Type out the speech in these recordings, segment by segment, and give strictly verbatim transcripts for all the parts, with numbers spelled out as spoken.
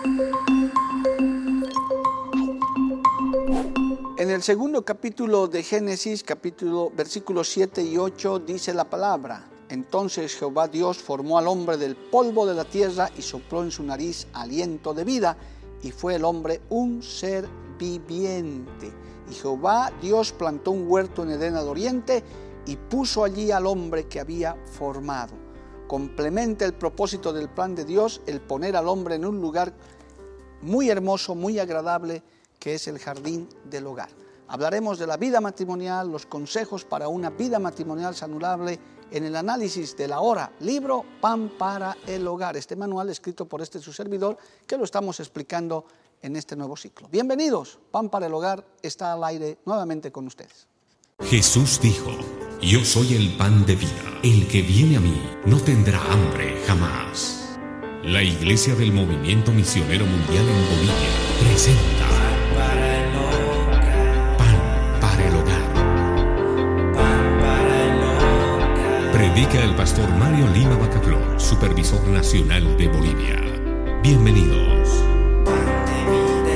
En el segundo capítulo de Génesis, capítulo, versículos siete y ocho, dice la palabra: Entonces Jehová Dios formó al hombre del polvo de la tierra y sopló en su nariz aliento de vida, y fue el hombre un ser viviente. Y Jehová Dios plantó un huerto en Edén al oriente y puso allí al hombre que había formado. Complementa el propósito del plan de Dios el poner al hombre en un lugar muy hermoso, muy agradable, que es el jardín del hogar. Hablaremos de la vida matrimonial, los consejos para una vida matrimonial saludable en el análisis de la hora, libro Pan para el Hogar, este manual escrito por este su servidor, que lo estamos explicando en este nuevo ciclo. Bienvenidos, Pan para el Hogar está al aire nuevamente con ustedes. Jesús dijo: Yo soy el pan de vida, el que viene a mí no tendrá hambre jamás. La Iglesia del Movimiento Misionero Mundial en Bolivia presenta para el hogar. Pan para el Hogar. Pan para el hogar. Predica el pastor Mario Lima Bacaflor, supervisor nacional de Bolivia. Bienvenidos. Pan de vida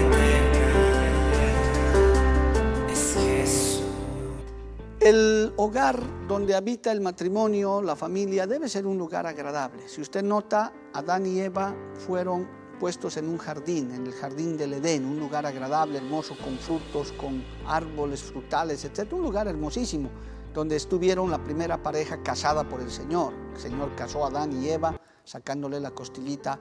eterna es Jesús. El hogar donde habita el matrimonio, la familia, debe ser un lugar agradable. Si usted nota, Adán y Eva fueron puestos en un jardín, en el jardín del Edén, un lugar agradable, hermoso, con frutos, con árboles frutales, etcétera. Un lugar hermosísimo, donde estuvieron la primera pareja casada por el Señor. El Señor casó a Adán y Eva, sacándole la costillita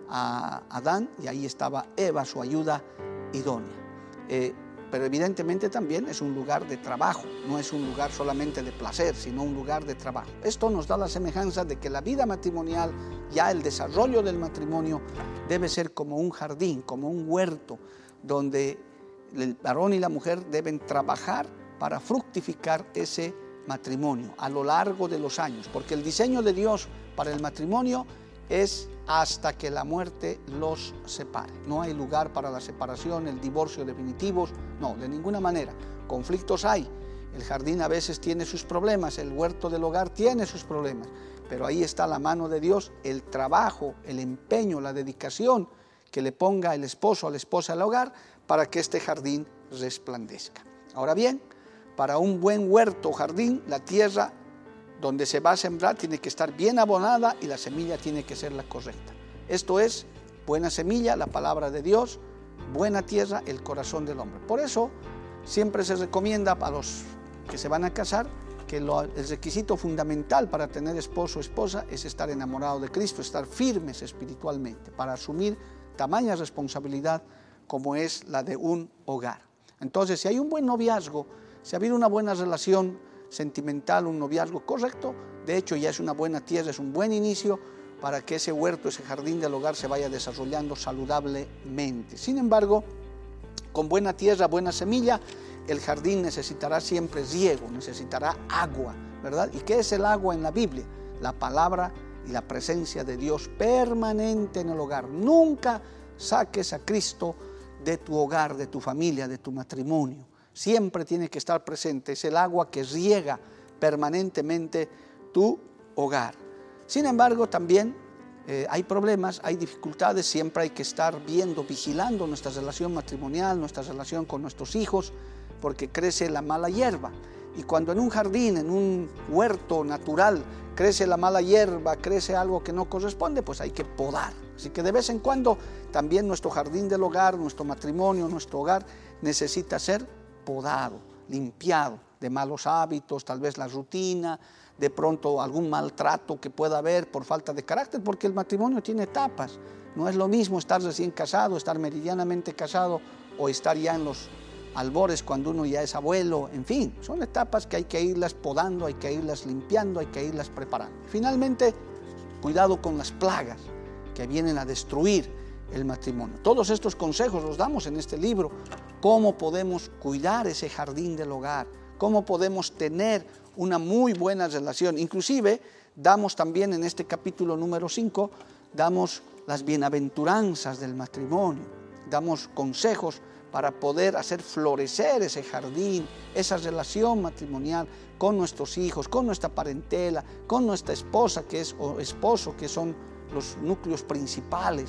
a Adán, y ahí estaba Eva, su ayuda idónea. Eh, pero evidentemente también es un lugar de trabajo, no es un lugar solamente de placer, sino un lugar de trabajo. Esto nos da la semejanza de que la vida matrimonial, ya el desarrollo del matrimonio, debe ser como un jardín, como un huerto, donde el varón y la mujer deben trabajar para fructificar ese matrimonio a lo largo de los años, porque el diseño de Dios para el matrimonio es hasta que la muerte los separe. No hay lugar para la separación, el divorcio definitivo, no, de ninguna manera. Conflictos hay, el jardín a veces tiene sus problemas, el huerto del hogar tiene sus problemas, pero ahí está la mano de Dios, el trabajo, el empeño, la dedicación que le ponga el esposo a la esposa al hogar para que este jardín resplandezca. Ahora bien, para un buen huerto o jardín, la tierra donde se va a sembrar tiene que estar bien abonada y la semilla tiene que ser la correcta. Esto es buena semilla, la palabra de Dios, buena tierra, el corazón del hombre. Por eso siempre se recomienda a los que se van a casar que lo, el requisito fundamental para tener esposo o esposa es estar enamorado de Cristo, estar firmes espiritualmente para asumir tamaña responsabilidad como es la de un hogar. Entonces, si hay un buen noviazgo, si ha habido una buena relación sentimental, un noviazgo correcto, de hecho ya es una buena tierra, es un buen inicio para que ese huerto, ese jardín del hogar se vaya desarrollando saludablemente. Sin embargo, con buena tierra, buena semilla, el jardín necesitará siempre riego, necesitará agua, ¿verdad? ¿Y qué es el agua en la Biblia? La palabra y la presencia de Dios permanente en el hogar. Nunca saques a Cristo de tu hogar, de tu familia, de tu matrimonio. Siempre tiene que estar presente, es el agua que riega permanentemente tu hogar. Sin embargo, también eh, hay problemas, hay dificultades, siempre hay que estar viendo, vigilando nuestra relación matrimonial, nuestra relación con nuestros hijos, porque crece la mala hierba. Y cuando en un jardín, en un huerto natural, crece la mala hierba, crece algo que no corresponde, pues hay que podar. Así que de vez en cuando también nuestro jardín del hogar, nuestro matrimonio, nuestro hogar necesita ser podado, limpiado de malos hábitos, tal vez la rutina, de pronto algún maltrato que pueda haber por falta de carácter, porque el matrimonio tiene etapas. No es lo mismo estar recién casado, estar meridianamente casado o estar ya en los albores cuando uno ya es abuelo, en fin, son etapas que hay que irlas podando, hay que irlas limpiando, hay que irlas preparando. Finalmente, cuidado con las plagas que vienen a destruir el matrimonio. Todos estos consejos los damos en este libro. Cómo podemos cuidar ese jardín del hogar, cómo podemos tener una muy buena relación. Inclusive damos también en este capítulo número cinco, damos las bienaventuranzas del matrimonio, damos consejos para poder hacer florecer ese jardín, esa relación matrimonial con nuestros hijos, con nuestra parentela, con nuestra esposa que es, o esposo, que son los núcleos principales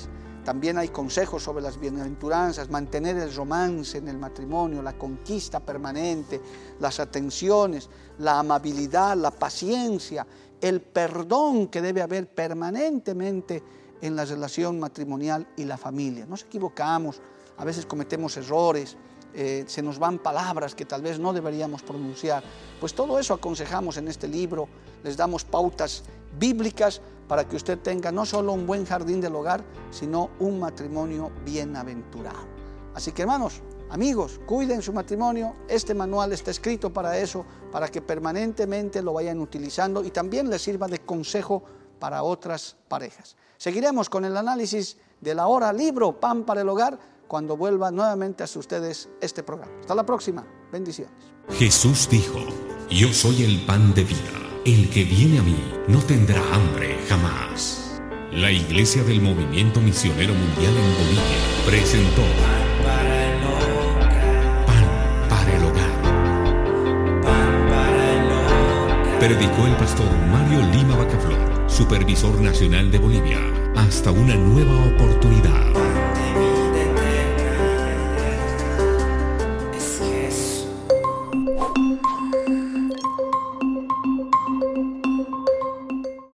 También hay consejos sobre las bienaventuranzas, mantener el romance en el matrimonio, la conquista permanente, las atenciones, la amabilidad, la paciencia, el perdón que debe haber permanentemente en la relación matrimonial y la familia. Nos equivocamos, a veces cometemos errores, eh, se nos van palabras que tal vez no deberíamos pronunciar. Pues todo eso aconsejamos en este libro, les damos pautas bíblicas para que usted tenga no solo un buen jardín del hogar, sino un matrimonio bienaventurado. Así que, hermanos, amigos, cuiden su matrimonio. Este manual está escrito para eso, para que permanentemente lo vayan utilizando y también les sirva de consejo para otras parejas. Seguiremos con el análisis del ahora libro Pan para el Hogar cuando vuelva nuevamente a ustedes este programa. Hasta la próxima. Bendiciones. Jesús dijo: yo soy el pan de vida. El que viene a mí no tendrá hambre jamás. La Iglesia del Movimiento Misionero Mundial en Bolivia presentó Para el hogar, Pan para el Hogar. pan para el hogar. Predicó el pastor Mario Lima Bacaflor, supervisor nacional de Bolivia. Hasta una nueva oportunidad.